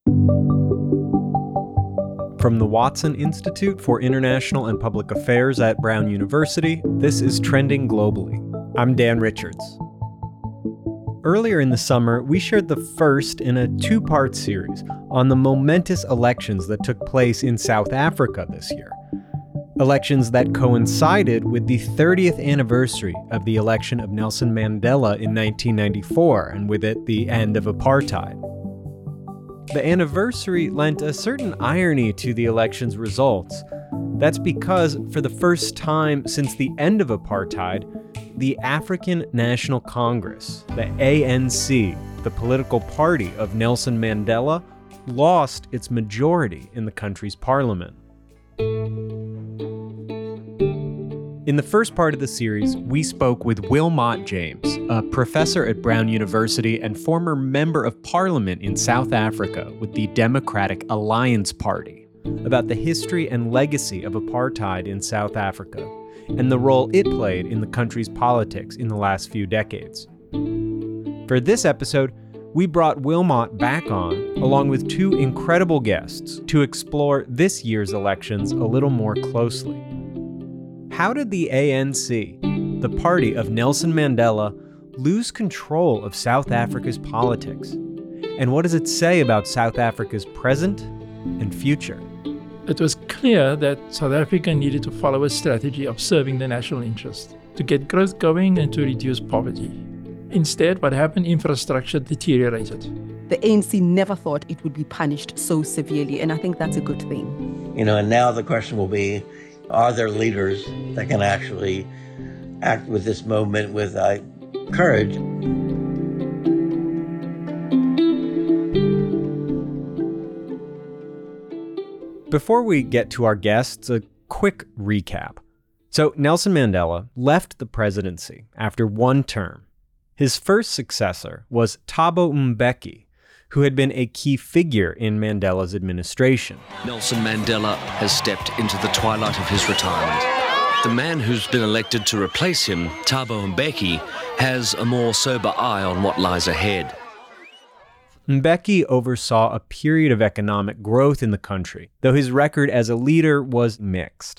From the Watson Institute for International and Public Affairs at Brown University, this is Trending Globally. I'm Dan Richards. Earlier in the summer, we shared the first in a two-part series on the momentous elections that took place in South Africa this year. Elections that coincided with the 30th anniversary of the election of Nelson Mandela in 1994, and with it, the end of apartheid. The anniversary lent a certain irony to the election's results. That's because, for the first time since the end of apartheid, the African National Congress, the ANC, the political party of Nelson Mandela, lost its majority in the country's parliament. In the first part of the series, we spoke with Wilmot James, a professor at Brown University and former member of parliament in South Africa with the Democratic Alliance Party, about the history and legacy of apartheid in South Africa and the role it played in the country's politics in the last few decades. For this episode, we brought Wilmot back on, along with two incredible guests, to explore this year's elections a little more closely. How did the ANC, the party of Nelson Mandela, lose control of South Africa's politics? And what does it say about South Africa's present and future? It was clear that South Africa needed to follow a strategy of serving the national interest, to get growth going and to reduce poverty. Instead, what happened, infrastructure deteriorated. The ANC never thought it would be punished so severely, and I think that's a good thing. And now the question will be, are there leaders that can actually act with this moment with courage? Before we get to our guests, a quick recap. So Nelson Mandela left the presidency after one term. His first successor was Thabo Mbeki, who had been a key figure in Mandela's administration. Nelson Mandela has stepped into the twilight of his retirement. The man who's been elected to replace him, Thabo Mbeki, has a more sober eye on what lies ahead. Mbeki oversaw a period of economic growth in the country, though his record as a leader was mixed.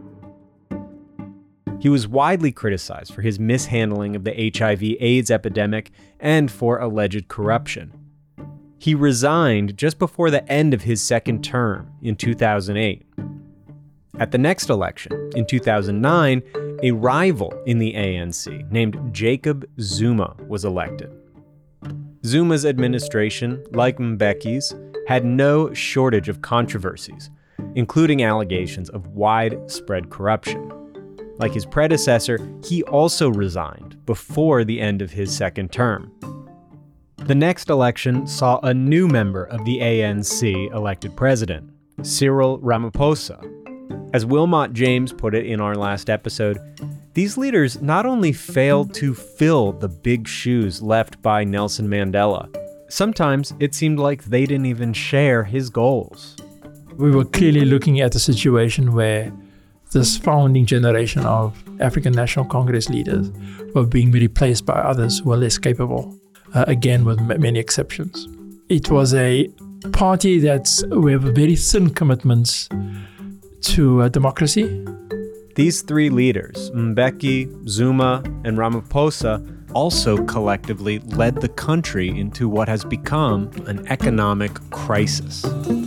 He was widely criticized for his mishandling of the HIV/AIDS epidemic and for alleged corruption. He resigned just before the end of his second term in 2008. At the next election, in 2009, a rival in the ANC named Jacob Zuma was elected. Zuma's administration, like Mbeki's, had no shortage of controversies, including allegations of widespread corruption. Like his predecessor, he also resigned before the end of his second term. The next election saw a new member of the ANC elected president, Cyril Ramaphosa. As Wilmot James put it in our last episode, these leaders not only failed to fill the big shoes left by Nelson Mandela, sometimes it seemed like they didn't even share his goals. We were clearly looking at a situation where this founding generation of African National Congress leaders were being replaced by others who were less capable. Again, with many exceptions. It was a party with very thin commitments to democracy. These three leaders, Mbeki, Zuma, and Ramaphosa, also collectively led the country into what has become an economic crisis.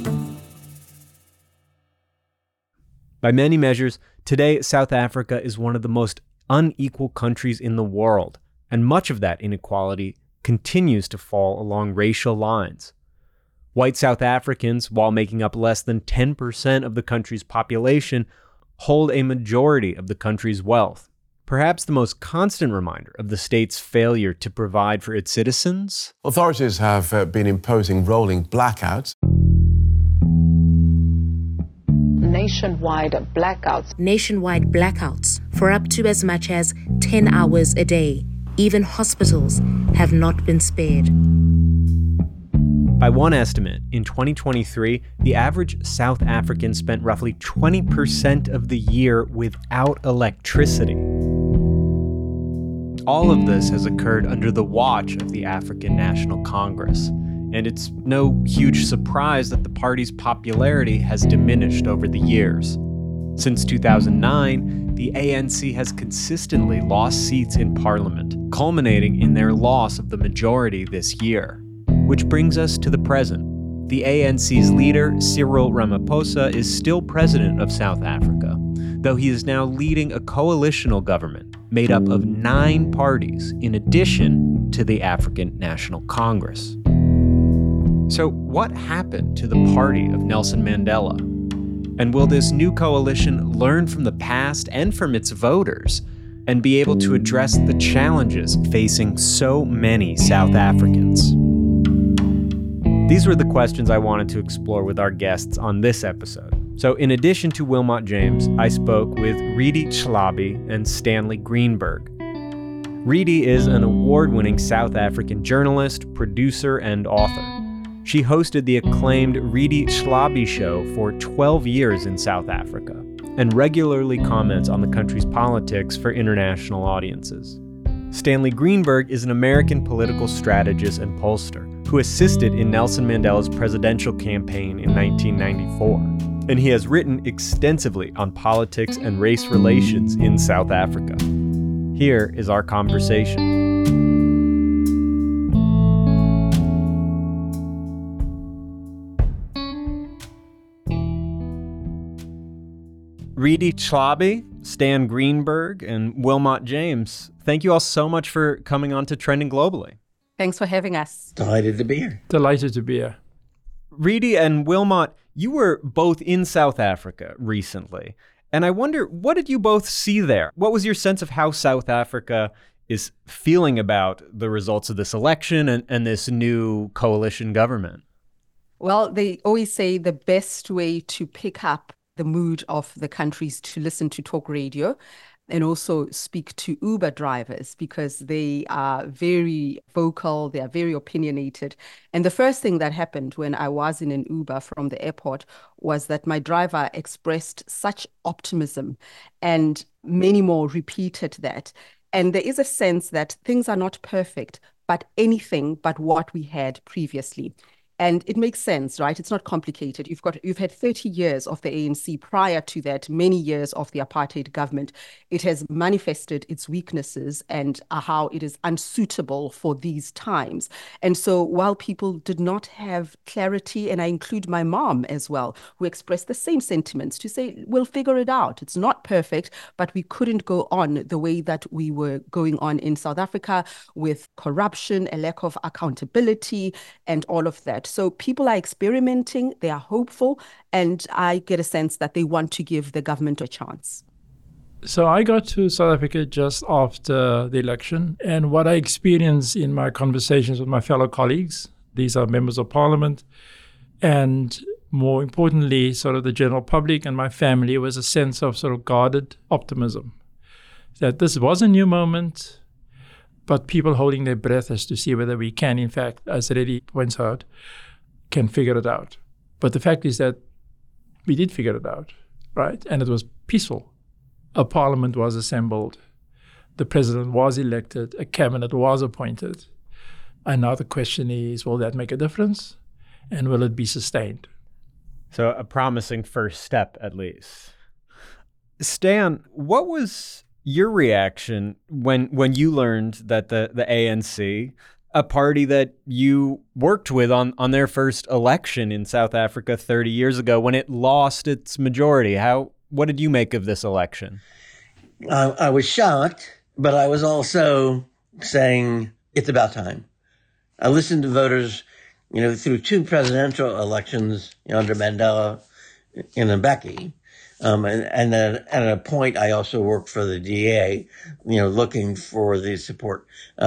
By many measures, today South Africa is one of the most unequal countries in the world, and much of that inequality continues to fall along racial lines. White South Africans, while making up less than 10% of the country's population, hold a majority of the country's wealth. Perhaps the most constant reminder of the state's failure to provide for its citizens. Authorities have been imposing rolling blackouts. Nationwide blackouts. Nationwide blackouts for up to as much as 10 hours a day. Even hospitals have not been spared. By one estimate, in 2023, the average South African spent roughly 20% of the year without electricity. All of this has occurred under the watch of the African National Congress. and it's no huge surprise that the party's popularity has diminished over the years. Since 2009, the ANC has consistently lost seats in parliament, culminating in their loss of the majority this year. Which brings us to the present. The ANC's leader, Cyril Ramaphosa, is still president of South Africa, though he is now leading a coalitional government made up of 9 parties, in addition to the African National Congress. So what happened to the party of Nelson Mandela? And will this new coalition learn from the past and from its voters and be able to address the challenges facing so many South Africans? These were the questions I wanted to explore with our guests on this episode. So in addition to Wilmot James, I spoke with Redi Tlhabi and Stanley Greenberg. Redi is an award-winning South African journalist, producer, and author. She hosted the acclaimed Redi Tlhabi Show for 12 years in South Africa and regularly comments on the country's politics for international audiences. Stanley Greenberg is an American political strategist and pollster who assisted in Nelson Mandela's presidential campaign in 1994. And he has written extensively on politics and race relations in South Africa. Here is our conversation. Redi Tlhabi, Stan Greenberg, and Wilmot James, thank you all so much for coming on to Trending Globally. Thanks for having us. Delighted to be here. Delighted to be here. Redi and Wilmot, you were both in South Africa recently, and I wonder, what did you both see there? What was your sense of how South Africa is feeling about the results of this election and this new coalition government? Well, they always say the best way to pick up the mood of the country is to listen to talk radio and also speak to Uber drivers, because they are very vocal, they are very opinionated. And the first thing that happened when I was in an Uber from the airport was that my driver expressed such optimism, and many more repeated that. And there is a sense that things are not perfect, but anything but what we had previously. And it makes sense, right? It's not complicated. You've had 30 years of the ANC. Prior to that, many years of the apartheid government. It has manifested its weaknesses and how it is unsuitable for these times. And so while people did not have clarity, and I include my mom as well, who expressed the same sentiments to say, we'll figure it out. It's not perfect, but we couldn't go on the way that we were going on in South Africa, with corruption, a lack of accountability, and all of that. So people are experimenting, they are hopeful, and I get a sense that they want to give the government a chance. So I got to South Africa just after the election, and what I experienced in my conversations with my fellow colleagues, these are members of parliament, and more importantly, sort of the general public and my family, was a sense of sort of guarded optimism, that this was a new moment, but people holding their breath as to see whether we can, in fact, as Redi points out, can figure it out. But the fact is that we did figure it out, right? And it was peaceful. A parliament was assembled. The president was elected. A cabinet was appointed. And now the question is, will that make a difference? And will it be sustained? So a promising first step, at least. Stan, what was your reaction when you learned that the ANC, a party that you worked with on their first election in South Africa 30 years ago, when it lost its majority, what did you make of this election? I was shocked, but I was also saying it's about time. I listened to voters, through 2 presidential elections under Mandela and Mbeki. And then at a point, I also worked for the DA, looking for the support,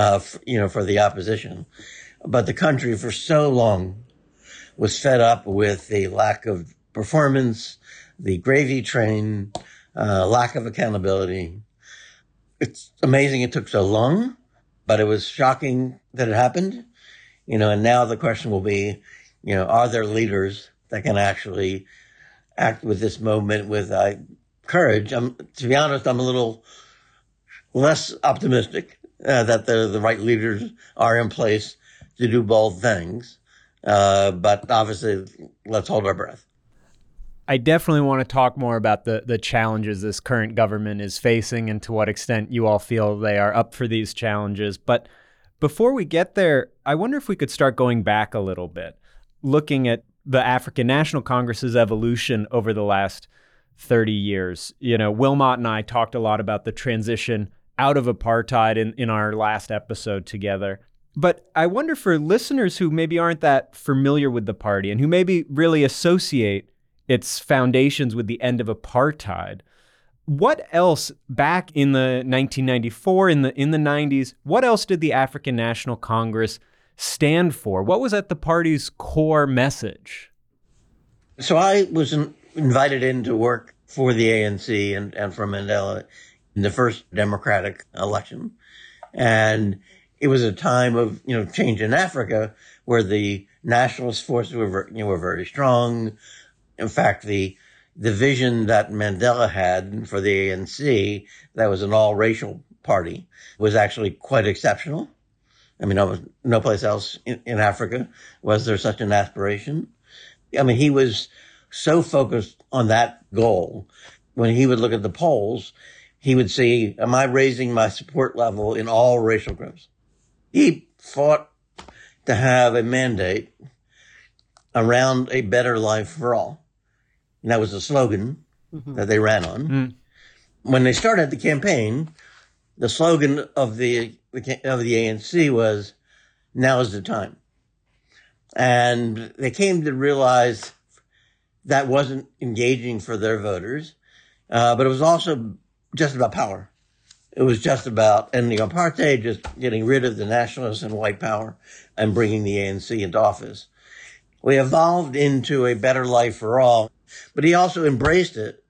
for the opposition. But the country for so long was fed up with the lack of performance, the gravy train, lack of accountability. It's amazing it took so long, but it was shocking that it happened. And now the question will be, are there leaders that can actually act with this moment with courage? To be honest, I'm a little less optimistic that the right leaders are in place to do both things. But obviously, let's hold our breath. I definitely want to talk more about the challenges this current government is facing and to what extent you all feel they are up for these challenges. But before we get there, I wonder if we could start going back a little bit, looking at the African National Congress's evolution over the last 30 years. You know, Wilmot and I talked a lot about the transition out of apartheid in our last episode together. But I wonder, for listeners who maybe aren't that familiar with the party and who maybe really associate its foundations with the end of apartheid, what else back in the 1994, in the 90s, what else did the African National Congress stand for? What was at the party's core message? So I was invited in to work for the ANC and for Mandela in the first democratic election. And it was a time of, change in Africa where the nationalist forces were very strong. In fact, the vision that Mandela had for the ANC, that was an all-racial party, was actually quite exceptional. I mean, no place else in Africa was there such an aspiration. I mean, he was so focused on that goal. When he would look at the polls, he would see, am I raising my support level in all racial groups? He fought to have a mandate around a better life for all. And that was the slogan that they ran on. When they started the campaign, the slogan of the ANC was, now is the time. And they came to realize that wasn't engaging for their voters, but it was also just about power. It was just about ending apartheid, just getting rid of the nationalists and white power and bringing the ANC into office. We evolved into a better life for all. But he also embraced it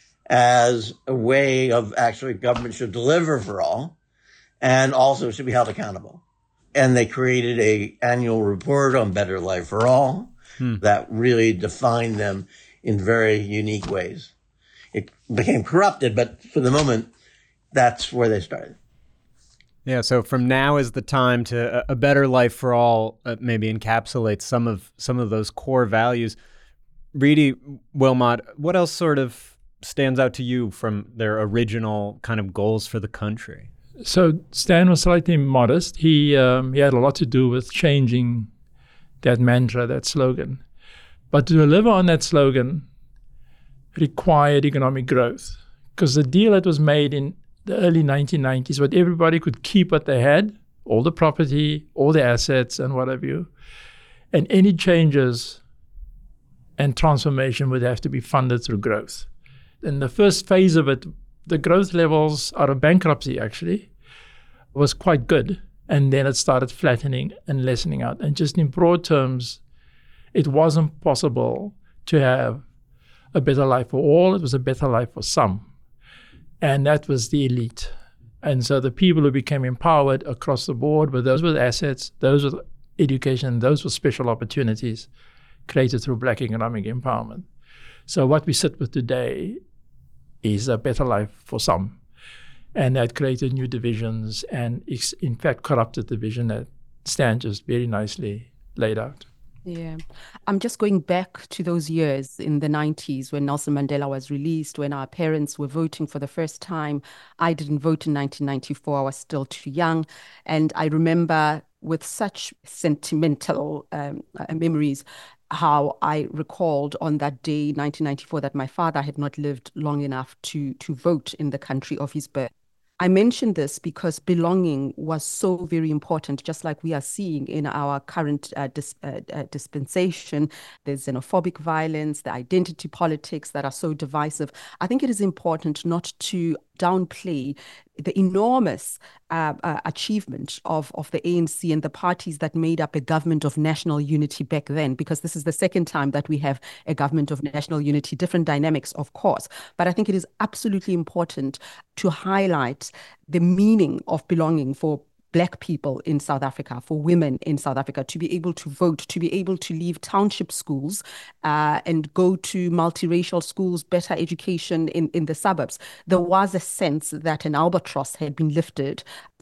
as a way of actually government should deliver for all and also should be held accountable. And they created an annual report on Better Life for All that really defined them in very unique ways. It became corrupted, but for the moment, that's where they started. Yeah, so from now is the time to a better life for all maybe encapsulates some of those core values. Reedy, Wilmot, what else sort of stands out to you from their original kind of goals for the country? So Stan was slightly modest. He had a lot to do with changing that mantra, that slogan. But to deliver on that slogan required economic growth, because the deal that was made in the early 1990s, what everybody could keep what they had, all the property, all the assets and what have you, and any changes and transformation would have to be funded through growth. In the first phase of it, the growth levels out of bankruptcy actually was quite good. And then it started flattening and lessening out. And just in broad terms, it wasn't possible to have a better life for all. It was a better life for some. And that was the elite. And so the people who became empowered across the board were those with assets, those with education, those with special opportunities created through Black economic empowerment. So what we sit with today is a better life for some. And that created new divisions and in fact corrupted the vision that Stan just very nicely laid out. Yeah. I'm just going back to those years in the 90s when Nelson Mandela was released, when our parents were voting for the first time. I didn't vote in 1994. I was still too young. And I remember with such sentimental memories how I recalled on that day, 1994, that my father had not lived long enough to vote in the country of his birth. I mention this because belonging was so very important, just like we are seeing in our current dispensation. There's xenophobic violence, the identity politics that are so divisive. I think it is important not to downplay the enormous achievement of the ANC and the parties that made up a government of national unity back then, because this is the second time that we have a government of national unity, different dynamics, of course. But I think it is absolutely important to highlight the meaning of belonging for Black people in South Africa, for women in South Africa, to be able to vote, to be able to leave township schools and go to multiracial schools, better education in the suburbs. There was a sense that an albatross had been lifted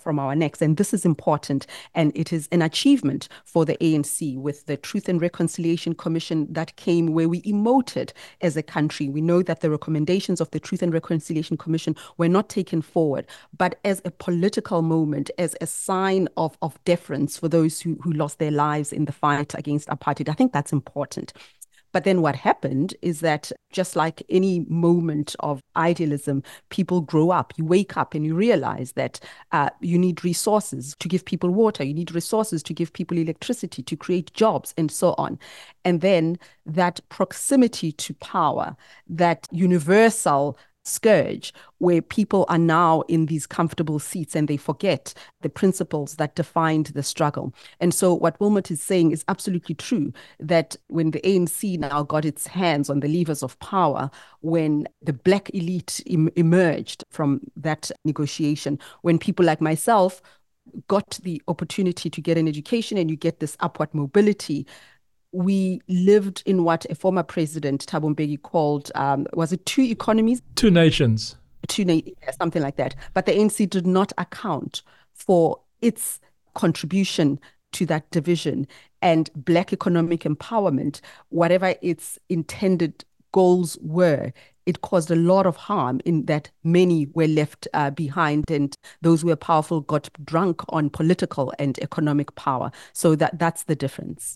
from our necks. And this is important. And it is an achievement for the ANC with the Truth and Reconciliation Commission that came where we emoted as a country. We know that the recommendations of the Truth and Reconciliation Commission were not taken forward, but as a political moment, as a sign of deference for those who lost their lives in the fight against apartheid. I think that's important. But then what happened is that just like any moment of idealism, people grow up, you wake up and you realize that you need resources to give people water, you need resources to give people electricity, to create jobs and so on. And then that proximity to power, that universal scourge where people are now in these comfortable seats and they forget the principles that defined the struggle. And so what Wilmot is saying is absolutely true, that when the ANC now got its hands on the levers of power, when the black elite emerged from that negotiation, when people like myself got the opportunity to get an education and you get this upward mobility, we lived in what a former president, Thabo Mbeki, called, was it two economies? Two nations. Something like that. But the ANC did not account for its contribution to that division and black economic empowerment, whatever its intended goals were. It caused a lot of harm in that many were left behind, and those who were powerful got drunk on political and economic power. So that's the difference.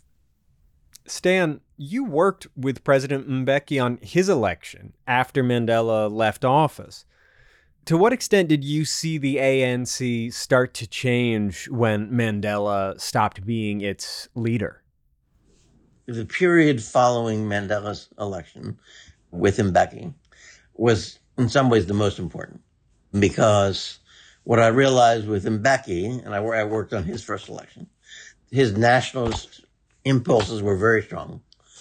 Stan, you worked with President Mbeki on his election after Mandela left office. To what extent did you see the ANC start to change when Mandela stopped being its leader? The period following Mandela's election with Mbeki was in some ways the most important, because what I realized with Mbeki, and I worked on his first election, his nationalist impulses were very strong.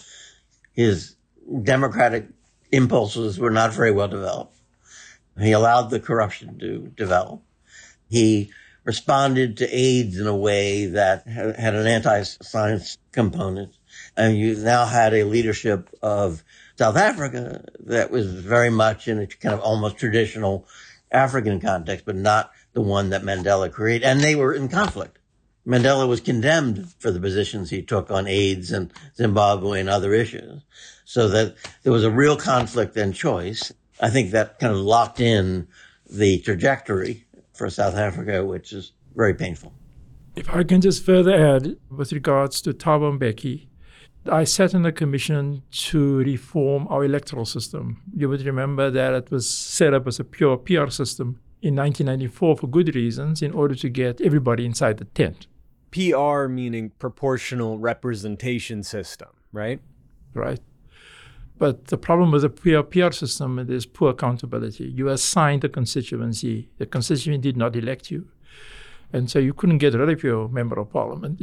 His democratic impulses were not very well developed. He allowed the corruption to develop. He responded to AIDS in a way that had an anti-science component. And you now had a leadership of South Africa that was very much in a kind of almost traditional African context, but not the one that Mandela created. And they were in conflict. Mandela was condemned for the positions he took on AIDS and Zimbabwe and other issues, so that there was a real conflict and choice. I think that kind of locked in the trajectory for South Africa, which is very painful. If I can just further add with regards to Thabo Mbeki, I sat in a commission to reform our electoral system. You would remember that it was set up as a pure PR system in 1994 for good reasons, in order to get everybody inside the tent. PR meaning proportional representation system, right? Right. But the problem with the PR system is poor accountability. You assigned a constituency. The constituency did not elect you. And so you couldn't get rid of your member of parliament.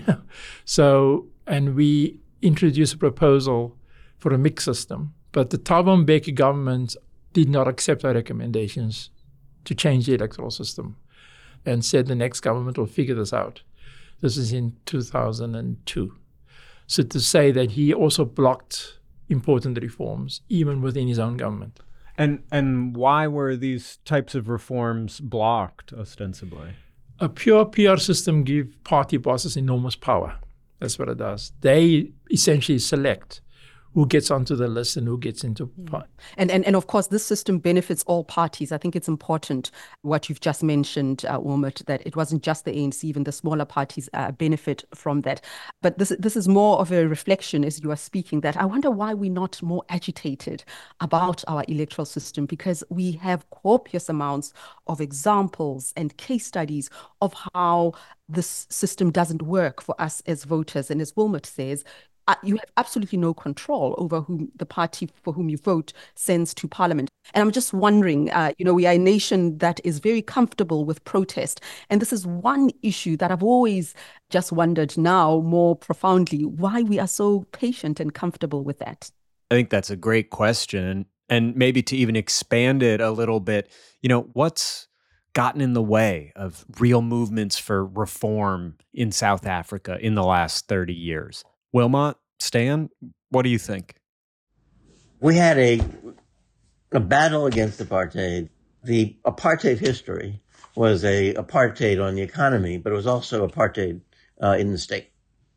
So, and we introduced a proposal for a mixed system. But the Thabo Mbeki government did not accept our recommendations to change the electoral system and said the next government will figure this out. This is in 2002. So to say that he also blocked important reforms, even within his own government. And why were these types of reforms blocked, ostensibly? A pure PR system gives party bosses enormous power. That's what it does. They essentially select who gets onto the list and who gets into part. And of course, this system benefits all parties. I think it's important what you've just mentioned, Wilmot, that it wasn't just the ANC, even the smaller parties benefit from that. But this is more of a reflection as you are speaking, that I wonder why we're not more agitated about our electoral system, because we have copious amounts of examples and case studies of how this system doesn't work for us as voters. And as Wilmot says, you have absolutely no control over whom the party for whom you vote sends to parliament. And I'm just wondering, we are a nation that is very comfortable with protest. And this is one issue that I've always just wondered now more profoundly, why we are so patient and comfortable with that. I think that's a great question. And maybe to even expand it a little bit, what's gotten in the way of real movements for reform in South Africa in the last 30 years? Wilmot, Stan, what do you think? We had a battle against apartheid. The apartheid history was a apartheid on the economy, but it was also apartheid in the state.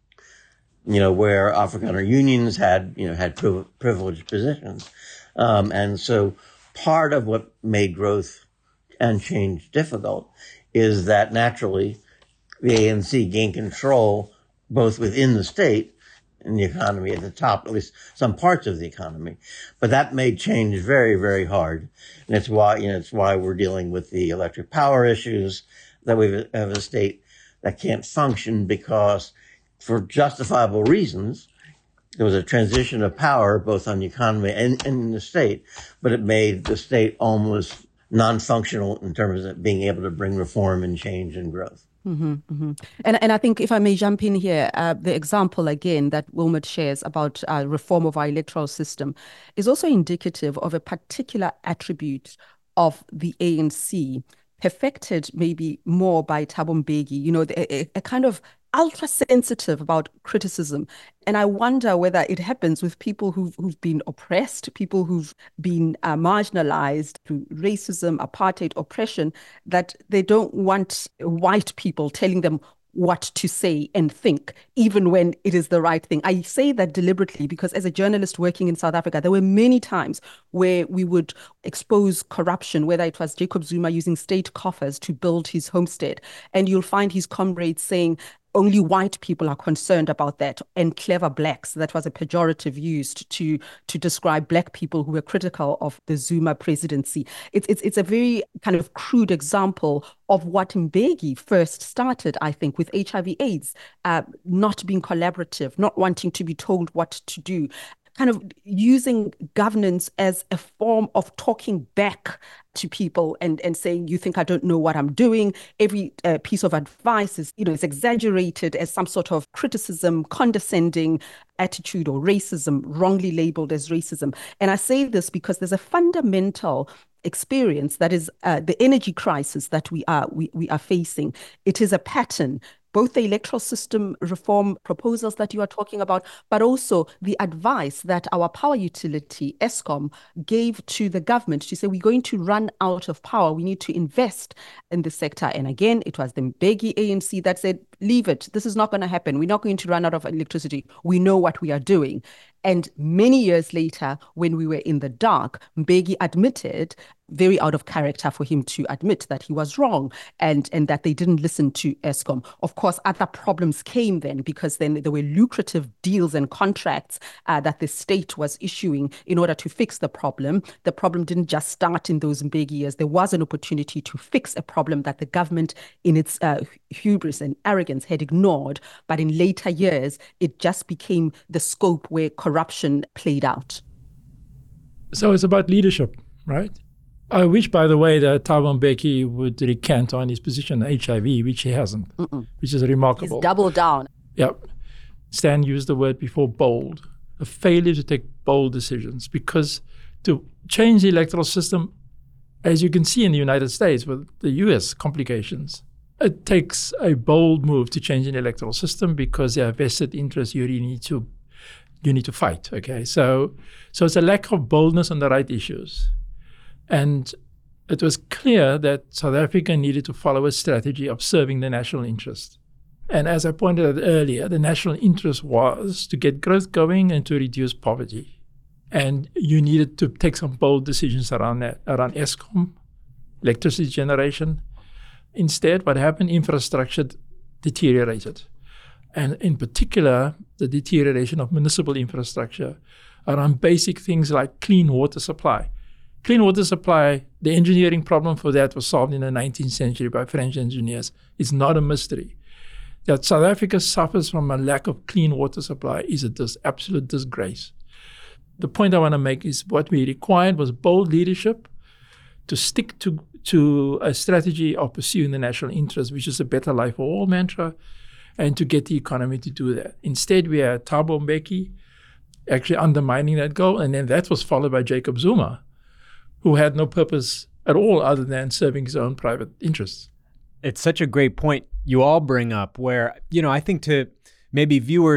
Where Afrikaner unions had privileged positions. And so part of what made growth and change difficult is that naturally the ANC gained control both within the state and the economy at the top, at least some parts of the economy. But that made change very, very hard. And it's why we're dealing with the electric power issues, that we have a state that can't function because, for justifiable reasons, there was a transition of power both on the economy and in the state, but it made the state almost non-functional in terms of being able to bring reform and change and growth. Mm-hmm, mm-hmm. And I think, if I may jump in here, the example again that Wilmot shares about reform of our electoral system is also indicative of a particular attribute of the ANC, perfected maybe more by Thabo Mbeki, a kind of ultra-sensitive about criticism. And I wonder whether it happens with people who've been oppressed, people who've been marginalized through racism, apartheid, oppression, that they don't want white people telling them what to say and think, even when it is the right thing. I say that deliberately because as a journalist working in South Africa, there were many times where we would expose corruption, whether it was Jacob Zuma using state coffers to build his homestead. And you'll find his comrades saying, only white people are concerned about that, and clever blacks. That was a pejorative used to describe black people who were critical of the Zuma presidency. It's a very kind of crude example of what Mbeki first started, I think, with HIV/AIDS, not being collaborative, not wanting to be told what to do, kind of using governance as a form of talking back to people and saying, you think I don't know what I'm doing. Every piece of advice is, it's exaggerated as some sort of criticism, condescending attitude, or racism, wrongly labeled as racism. And I say this because there's a fundamental experience that is the energy crisis that we are facing. It is a pattern. Both the electoral system reform proposals that you are talking about, but also the advice that our power utility, Eskom, gave to the government to say, we're going to run out of power. We need to invest in the sector. And again, it was the Mbeki ANC that said, leave it. This is not going to happen. We're not going to run out of electricity. We know what we are doing. And many years later, when we were in the dark, Mbeki admitted, very out of character for him to admit that he was wrong and that they didn't listen to Eskom. Of course, other problems came then, because then there were lucrative deals and contracts that the state was issuing in order to fix the problem. The problem didn't just start in those Mbeki years. There was an opportunity to fix a problem that the government, in its hubris and arrogance, had ignored. But in later years, it just became the scope where corruption played out. So it's about leadership, right? I wish, by the way, that Thabo Mbeki would recant on his position on HIV, which he hasn't, which is remarkable. He's doubled down. Yep. Stan used the word before, bold. A failure to take bold decisions, because to change the electoral system, as you can see in the United States with the US complications, it takes a bold move to change an electoral system, because there are vested interests you really need to fight. Okay, so it's a lack of boldness on the right issues. And it was clear that South Africa needed to follow a strategy of serving the national interest. And as I pointed out earlier, the national interest was to get growth going and to reduce poverty. And you needed to take some bold decisions around that, around Eskom, electricity generation. Instead, what happened, infrastructure deteriorated. And in particular, the deterioration of municipal infrastructure around basic things like clean water supply. Clean water supply, the engineering problem for that was solved in the 19th century by French engineers. It's not a mystery. That South Africa suffers from a lack of clean water supply is an absolute disgrace. The point I want to make is what we required was bold leadership to stick to a strategy of pursuing the national interest, which is a better life for all mantra, and to get the economy to do that. Instead, we had Thabo Mbeki actually undermining that goal, and then that was followed by Jacob Zuma, who had no purpose at all other than serving his own private interests. It's such a great point you all bring up where, I think to maybe viewers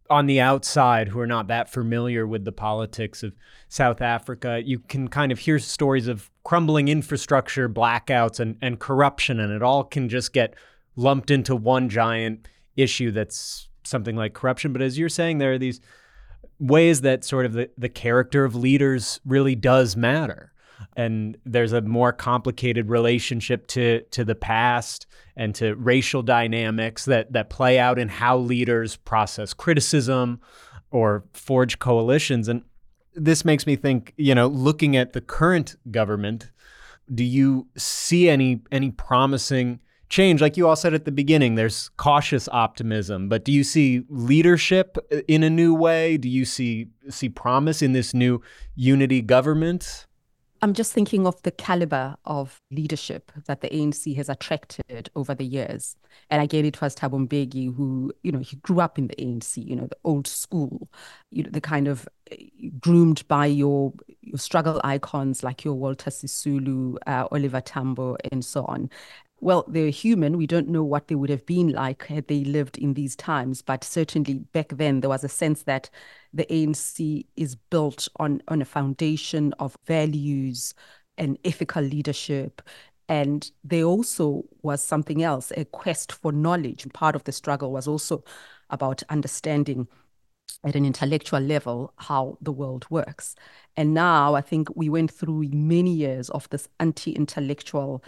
on the outside who are not that familiar with the politics of South Africa, you can kind of hear stories of crumbling infrastructure, blackouts, and corruption, and it all can just get lumped into one giant issue that's something like corruption. But as you're saying, there are these ways that sort of the character of leaders really does matter. And there's a more complicated relationship to the past and to racial dynamics that play out in how leaders process criticism or forge coalitions. And this makes me think, looking at the current government, do you see any promising change? Like you all said at the beginning, there's cautious optimism, but do you see leadership in a new way? Do you see promise in this new unity government? I'm just thinking of the caliber of leadership that the ANC has attracted over the years. And again, it was Thabo Mbeki who, he grew up in the ANC, the old school, the kind of groomed by your struggle icons like your Walter Sisulu, Oliver Tambo, and so on. Well, they're human. We don't know what they would have been like had they lived in these times. But certainly back then, there was a sense that the ANC is built on a foundation of values and ethical leadership. And there also was something else, a quest for knowledge. Part of the struggle was also about understanding at an intellectual level how the world works. And now I think we went through many years of this anti-intellectual,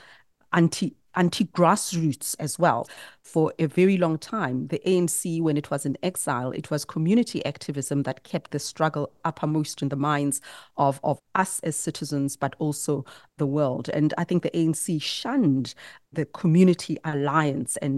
anti-grassroots as well. For a very long time, the ANC, when it was in exile, it was community activism that kept the struggle uppermost in the minds of us as citizens, but also the world. And I think the ANC shunned the community alliance and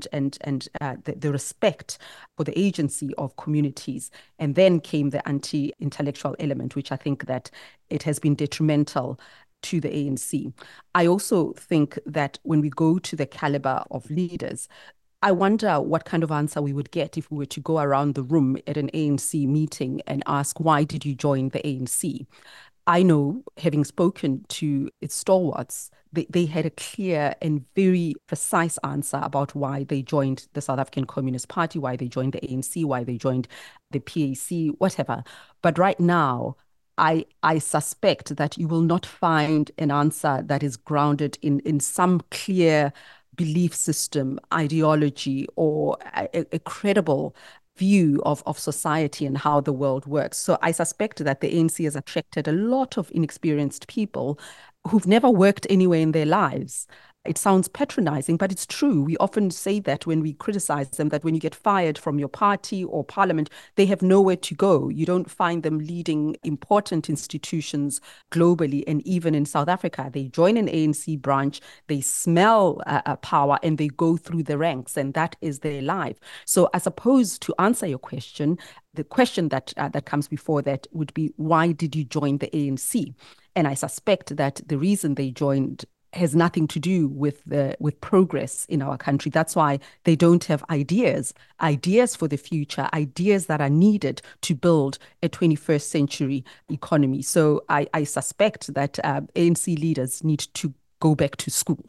the respect for the agency of communities. And then came the anti-intellectual element, which I think that it has been detrimental to the ANC. I also think that when we go to the caliber of leaders, I wonder what kind of answer we would get if we were to go around the room at an ANC meeting and ask, why did you join the ANC? I know, having spoken to its stalwarts, they had a clear and very precise answer about why they joined the South African Communist Party, why they joined the ANC, why they joined the PAC, whatever. But right now, I suspect that you will not find an answer that is grounded in some clear belief system, ideology, or a credible view of society and how the world works. So I suspect that the ANC has attracted a lot of inexperienced people who've never worked anywhere in their lives. It sounds patronizing, but it's true. We often say that when we criticize them, that when you get fired from your party or parliament, they have nowhere to go. You don't find them leading important institutions globally. And even in South Africa, they join an ANC branch, they smell power, and they go through the ranks, and that is their life. So I suppose to answer your question, the question that comes before that would be, why did you join the ANC? And I suspect that the reason they joined has nothing to do with progress in our country. That's why they don't have ideas for the future, ideas that are needed to build a 21st century economy. So I suspect that ANC leaders need to go back to school.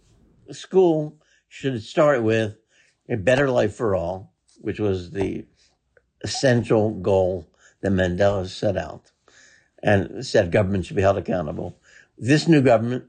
School should start with a better life for all, which was the essential goal that Mandela set out, and said government should be held accountable. This new government,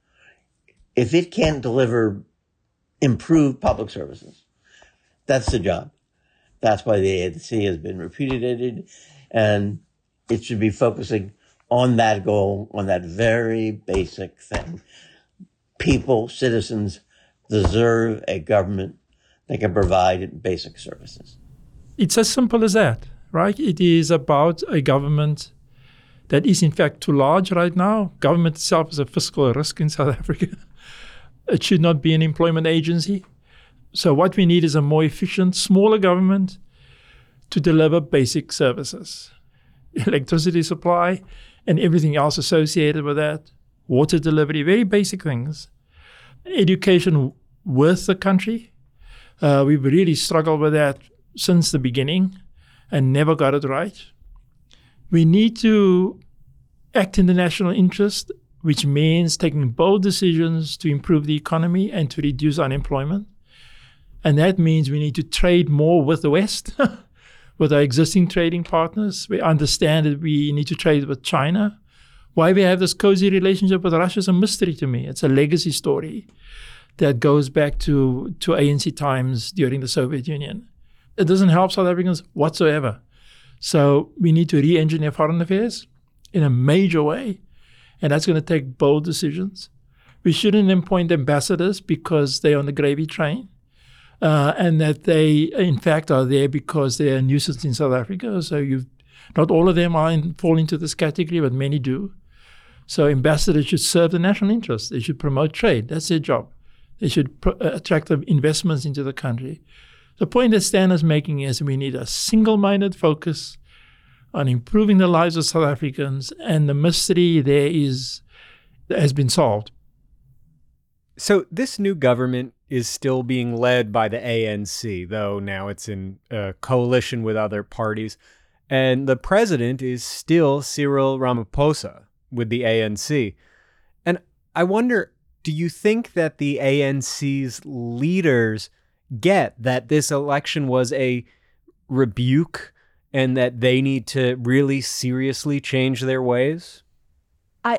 if it can't deliver improved public services, that's the job. That's why the ANC has been repudiated, and it should be focusing on that goal, on that very basic thing. People, citizens, deserve a government that can provide basic services. It's as simple as that, right? It is about a government that is in fact too large right now. Government itself is a fiscal risk in South Africa. It should not be an employment agency. So what we need is a more efficient, smaller government to deliver basic services. Electricity supply and everything else associated with that. Water delivery, very basic things. Education worth the country. We've really struggled with that since the beginning and never got it right. We need to act in the national interest, which means taking bold decisions to improve the economy and to reduce unemployment. And that means we need to trade more with the West. with our existing trading partners. We understand that we need to trade with China. Why we have this cozy relationship with Russia is a mystery to me. It's a legacy story that goes back to ANC times during the Soviet Union. It doesn't help South Africans whatsoever. So we need to re-engineer foreign affairs in a major way, and that's going to take bold decisions. We shouldn't appoint ambassadors because they're on the gravy train, and that they, in fact, are there because they're a nuisance in South Africa. So not all of them fall into this category, but many do. So ambassadors should serve the national interest. They should promote trade. That's their job. They should attract investments into the country. The point that Stan is making is we need a single-minded focus on improving the lives of South Africans, and the mystery there has been solved. So this new government is still being led by the ANC, though now it's in a coalition with other parties. And the president is still Cyril Ramaphosa with the ANC. And I wonder, do you think that the ANC's leaders get that this election was a rebuke and that they need to really seriously change their ways? I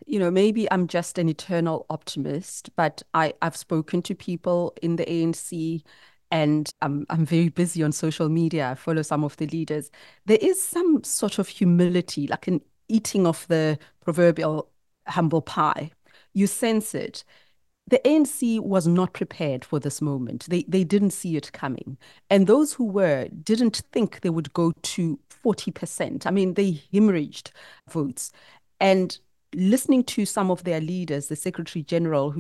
maybe I'm just an eternal optimist, but I've spoken to people in the ANC, and I'm very busy on social media. I follow some of the leaders. There is some sort of humility, like an eating of the proverbial humble pie. You sense it. The ANC was not prepared for this moment. They didn't see it coming. And those who were didn't think they would go to 40%. I mean, they hemorrhaged votes. And listening to some of their leaders, the Secretary General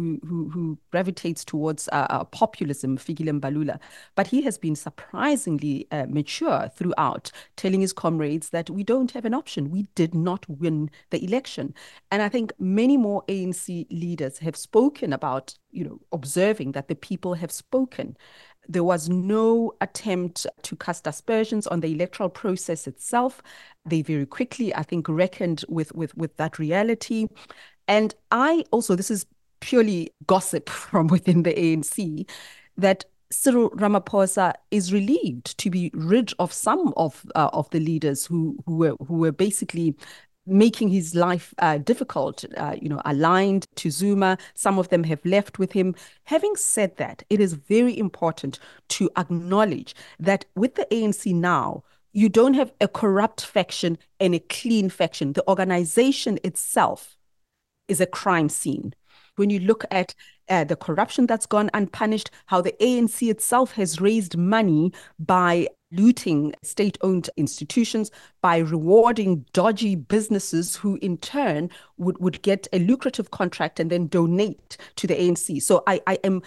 who gravitates towards populism, Fikile Mbalula, but he has been surprisingly mature throughout, telling his comrades that we don't have an option. We did not win the election. And I think many more ANC leaders have spoken about, observing that the people have spoken. There was no attempt to cast aspersions on the electoral process itself. They very quickly, I think, reckoned with that reality. And I also, this is purely gossip from within the ANC, that Cyril Ramaphosa is relieved to be rid of some of the leaders who were basically making his life difficult, aligned to Zuma. Some of them have left with him. Having said that, it is very important to acknowledge that with the ANC now, you don't have a corrupt faction and a clean faction. The organization itself is a crime scene. When you look at the corruption that's gone unpunished, how the ANC itself has raised money by looting state-owned institutions, by rewarding dodgy businesses who in turn would get a lucrative contract and then donate to the ANC. So I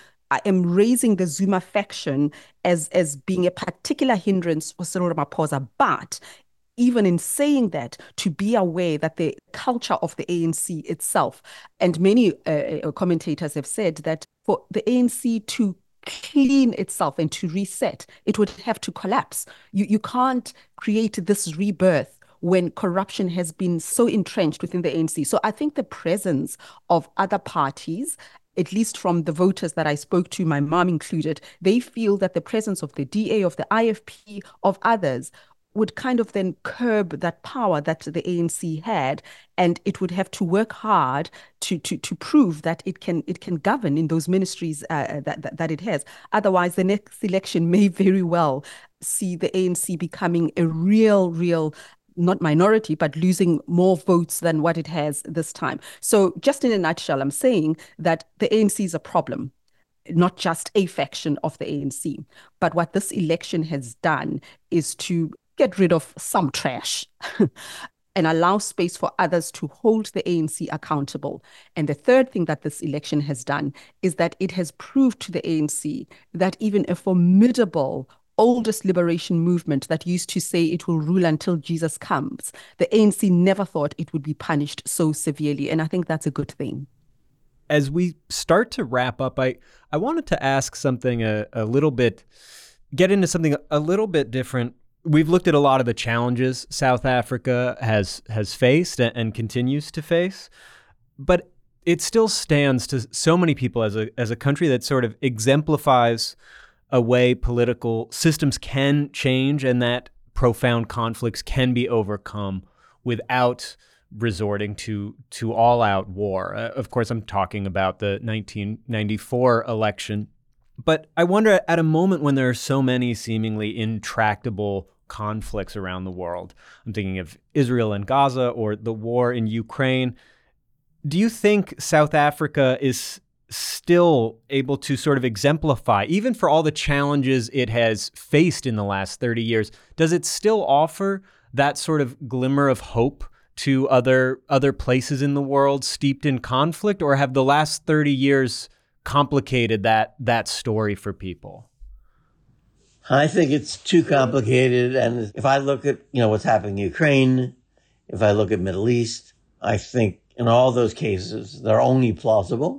am raising the Zuma faction as being a particular hindrance for Cyril Ramaphosa, but even in saying that, to be aware that the culture of the ANC itself, and many commentators have said that for the ANC to clean itself and to reset, it would have to collapse. You can't create this rebirth when corruption has been so entrenched within the ANC. So I think the presence of other parties, at least from the voters that I spoke to, my mom included, they feel that the presence of the DA, of the IFP, of others would kind of then curb that power that the ANC had, and it would have to work hard to prove that it can govern in those ministries that it has. Otherwise, the next election may very well see the ANC becoming a real not minority, but losing more votes than what it has this time. So just in a nutshell, I'm saying that the ANC is a problem, not just a faction of the ANC. But what this election has done is to get rid of some trash and allow space for others to hold the ANC accountable. And the third thing that this election has done is that it has proved to the ANC that even a formidable oldest liberation movement that used to say it will rule until Jesus comes, the ANC never thought it would be punished so severely. And I think that's a good thing. As we start to wrap up, I wanted to ask something get into something a little bit different. We've looked at a lot of the challenges South Africa has faced and continues to face, but it still stands to so many people as a country that sort of exemplifies a way political systems can change and that profound conflicts can be overcome without resorting to all-out war. Of course, I'm talking about the 1994 election. But I wonder, at a moment when there are so many seemingly intractable conflicts around the world, I'm thinking of Israel and Gaza or the war in Ukraine, do you think South Africa is still able to sort of exemplify, even for all the challenges it has faced in the last 30 years, does it still offer that sort of glimmer of hope to other places in the world steeped in conflict, or have the last 30 years complicated that story for people? I think it's too complicated. And if I look at, what's happening in Ukraine, if I look at Middle East, I think in all those cases, they're only plausible,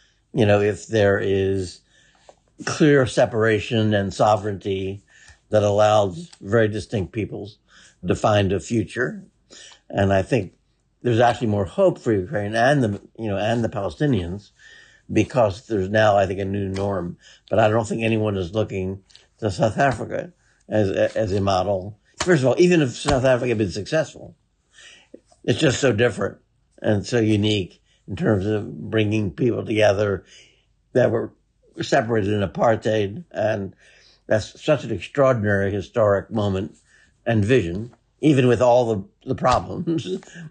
if there is clear separation and sovereignty that allows very distinct peoples to find a future. And I think there's actually more hope for Ukraine and the Palestinians, because there's now, I think, a new norm. But I don't think anyone is looking to South Africa as a model. First of all, even if South Africa had been successful, it's just so different and so unique in terms of bringing people together that were separated in apartheid. And that's such an extraordinary historic moment and vision, even with all the problems.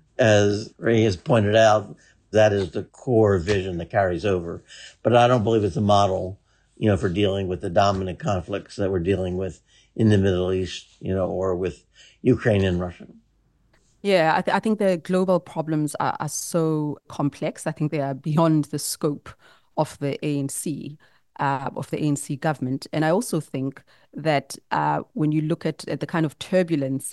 As Ray has pointed out, that is the core vision that carries over. But I don't believe it's a model, for dealing with the dominant conflicts that we're dealing with in the Middle East, or with Ukraine and Russia. Yeah, I think the global problems are so complex. I think they are beyond the scope of the ANC. Of the ANC government. And I also think that when you look at the kind of turbulence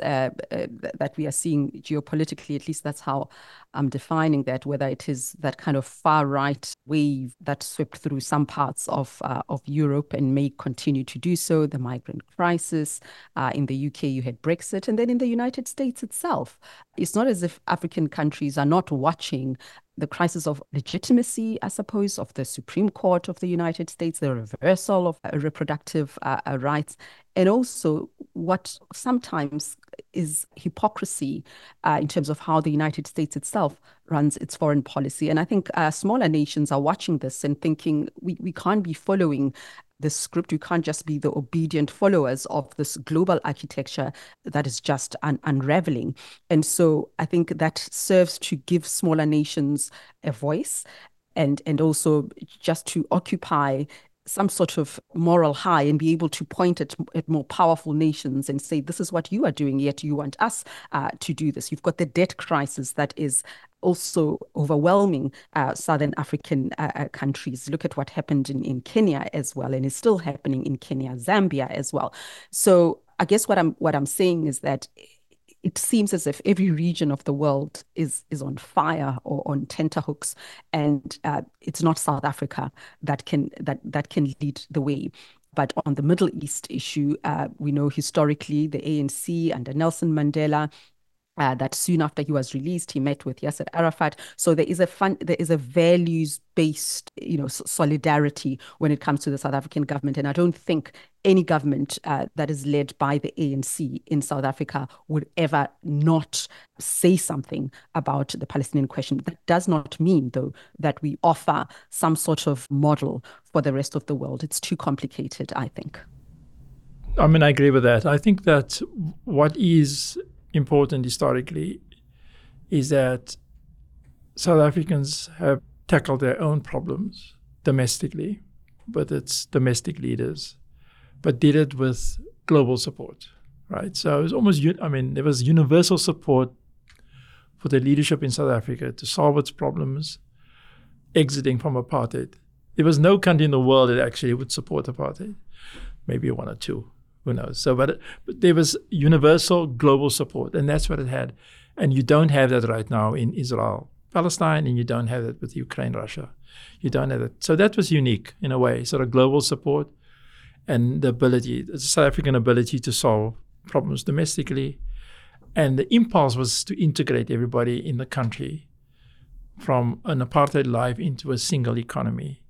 that we are seeing geopolitically, at least that's how I'm defining that, whether it is that kind of far-right wave that swept through some parts of Europe and may continue to do so, the migrant crisis. In the UK, you had Brexit. And then in the United States itself, it's not as if African countries are not watching the crisis of legitimacy, I suppose, of the Supreme Court of the United States, the reversal of reproductive rights, and also what sometimes is hypocrisy in terms of how the United States itself runs its foreign policy. And I think smaller nations are watching this and thinking we can't be following the script. We can't just be the obedient followers of this global architecture that is just unraveling. And so I think that serves to give smaller nations a voice and also just to occupy some sort of moral high and be able to point at more powerful nations and say, this is what you are doing, yet you want us to do this. You've got the debt crisis that is also overwhelming Southern African countries. Look at what happened in Kenya as well, and is still happening in Kenya, Zambia as well. So I guess what I'm saying is that it seems as if every region of the world is on fire or on tenterhooks, and it's not South Africa that can lead the way. But on the Middle East issue, we know historically the ANC under Nelson Mandela, that soon after he was released, he met with Yasser Arafat. So there is a values-based, solidarity when it comes to the South African government. And I don't think any government that is led by the ANC in South Africa would ever not say something about the Palestinian question. That does not mean, though, that we offer some sort of model for the rest of the world. It's too complicated, I think. I mean, I agree with that. I think that what is important historically is that South Africans have tackled their own problems domestically with its domestic leaders, but did it with global support, right? So it was almost, there was universal support for the leadership in South Africa to solve its problems, exiting from apartheid. There was no country in the world that actually would support apartheid, maybe one or two. Who knows? So, but there was universal global support, and that's what it had. And you don't have that right now in Israel, Palestine, and you don't have it with Ukraine, Russia. You don't have it. So that was unique in a way, sort of global support and the South African ability to solve problems domestically. And the impulse was to integrate everybody in the country from an apartheid life into a single economy,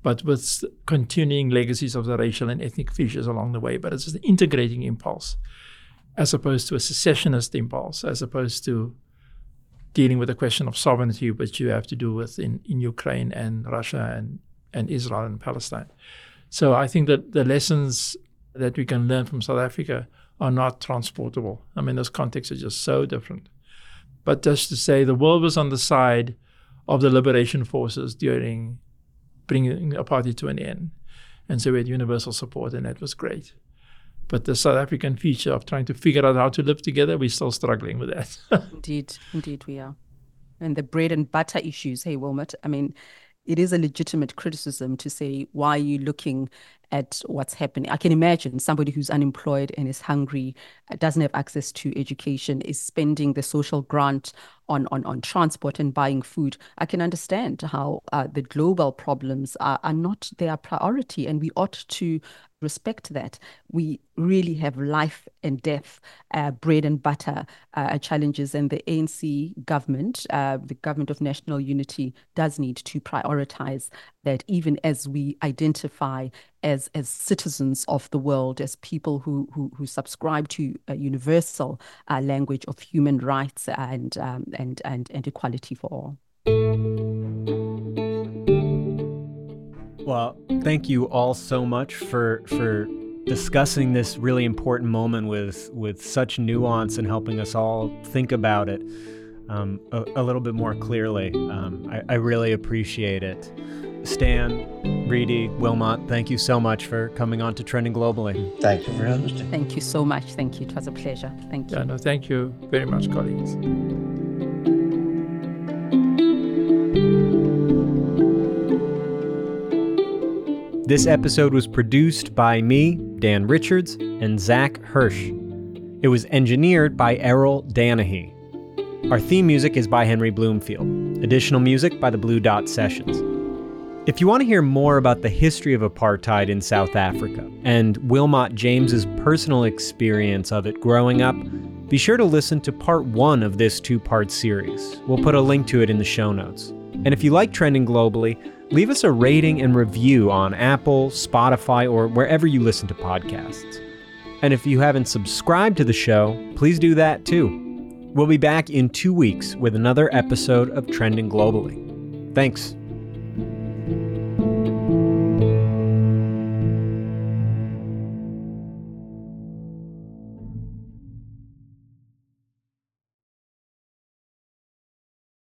but with continuing legacies of the racial and ethnic features along the way. But it's an integrating impulse, as opposed to a secessionist impulse, as opposed to dealing with the question of sovereignty, which you have to do with in Ukraine and Russia and Israel and Palestine. So I think that the lessons that we can learn from South Africa are not transportable. I mean, those contexts are just so different. But just to say, the world was on the side of the liberation forces during bringing apartheid to an end. And so we had universal support, and that was great. But the South African feature of trying to figure out how to live together, we're still struggling with that. Indeed we are. And the bread and butter issues, hey, Wilmot, I mean, it is a legitimate criticism to say, why are you looking at what's happening? I can imagine somebody who's unemployed and is hungry, doesn't have access to education, is spending the social grant on transport and buying food. I can understand how the global problems are not their priority, and we ought to respect that. We really have life and death, bread and butter challenges, and the ANC government, the government of national unity, does need to prioritize that, even as we identify as citizens of the world, as people who subscribe to a universal language of human rights and equality for all. Well, thank you all so much for discussing this really important moment with such nuance and helping us all think about it a little bit more clearly. I really appreciate it. Stan, Reedy, Wilmot, thank you so much for coming on to Trending Globally. Thank you for hosting. Thank you so much. Thank you. It was a pleasure. Thank you. Yeah, no, thank you very much, colleagues. This episode was produced by me, Dan Richards, and Zach Hirsch. It was engineered by Errol Danahy. Our theme music is by Henry Bloomfield. Additional music by the Blue Dot Sessions. If you want to hear more about the history of apartheid in South Africa and Wilmot James's personal experience of it growing up, be sure to listen to part 1 of this 2-part series. We'll put a link to it in the show notes. And if you like Trending Globally, leave us a rating and review on Apple, Spotify, or wherever you listen to podcasts. And if you haven't subscribed to the show, please do that too. We'll be back in 2 weeks with another episode of Trending Globally. Thanks.